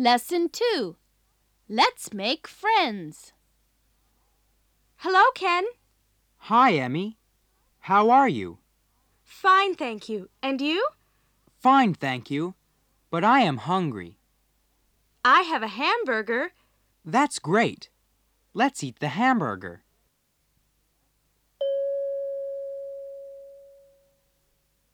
Lesson 2. Let's make friends. Hello, Ken. Hi, Emmy. How are you? Fine, thank you. And you? Fine, thank you. But I am hungry. I have a hamburger. That's great. Let's eat the hamburger.